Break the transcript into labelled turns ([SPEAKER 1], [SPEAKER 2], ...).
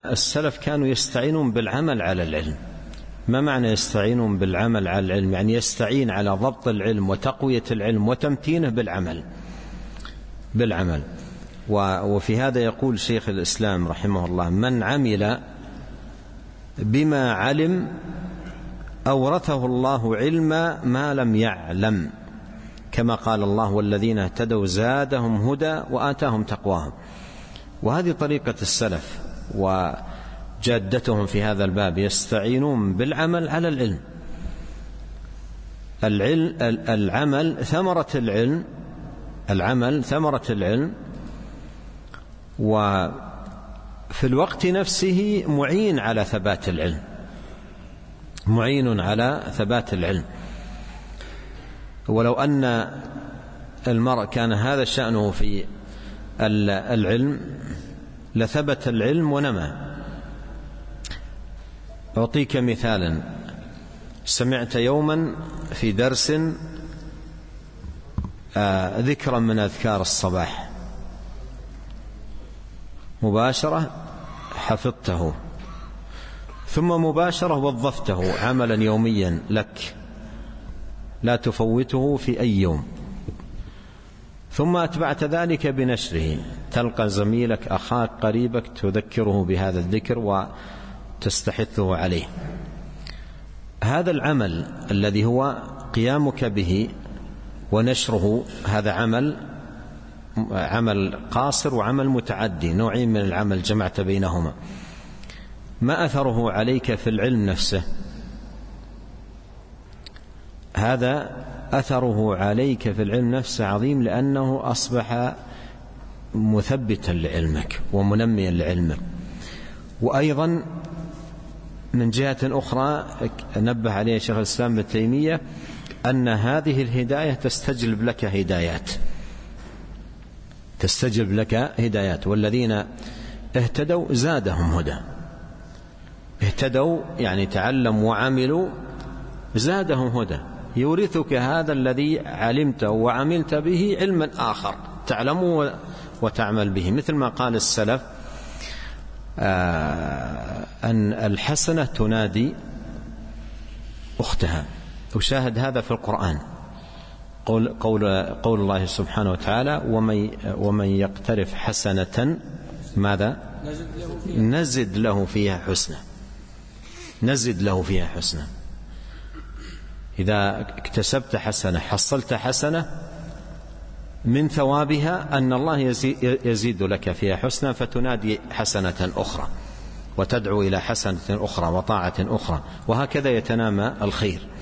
[SPEAKER 1] السلف كانوا يستعينون بالعمل على العلم. ما معنى يستعينون بالعمل على العلم؟ يعني يستعين على ضبط العلم وتقوية العلم وتمكينه بالعمل. وفي هذا يقول شيخ الإسلام رحمه الله: من عمل بما علم أورثه الله علم ما لم يعلم، كما قال الله: والذين اهتدوا زادهم هدى وآتاهم تقواهم. وهذه طريقة السلف وجادتهم في هذا الباب، يستعينون بالعمل على العلم. العمل ثمرة العلم، وفي الوقت نفسه معين على ثبات العلم. ولو أن المرء كان هذا شأنه في العلم لثبت العلم ونمى. أعطيك مثالا: سمعت يوما في درس ذكرا من أذكار الصباح، مباشرة حفظته، ثم مباشرة وظفته عملا يوميا لك لا تفوته في أي يوم، ثم أتبعت ذلك بنشره، تلقى زميلك أخاك قريبك تذكره بهذا الذكر وتستحثه عليه. هذا العمل الذي هو قيامك به ونشره، هذا عمل قاصر وعمل متعدي، نوعين من العمل جمعت بينهما. ما أثره عليك في العلم نفسه؟ هذا أثره عليك في العلم نفسه عظيم، لأنه أصبح مثبتا لعلمك ومنميا لعلمك. وأيضا من جهة أخرى نبه عليه شيخ الإسلام ابن تيمية أن هذه الهداية تستجلب لك هدايات. والذين اهتدوا زادهم هدى. اهتدوا يعني تعلموا وعملوا، زادهم هدى. يورثك هذا الذي علمته وعملت به علما آخر تعلمه وتعمل به. مثل ما قال السلف أن الحسنة تنادي أختها. وشاهد هذا في القرآن، قول الله سبحانه وتعالى: ومن يقترف حسنة ماذا؟ نزد له فيها حسنة. إذا اكتسبت حسنة حصلت حسنة، من ثوابها أن الله يزيد لك فيها حسنة، فتنادي حسنة أخرى وتدعو إلى حسنة أخرى وطاعة أخرى، وهكذا يتنامى الخير.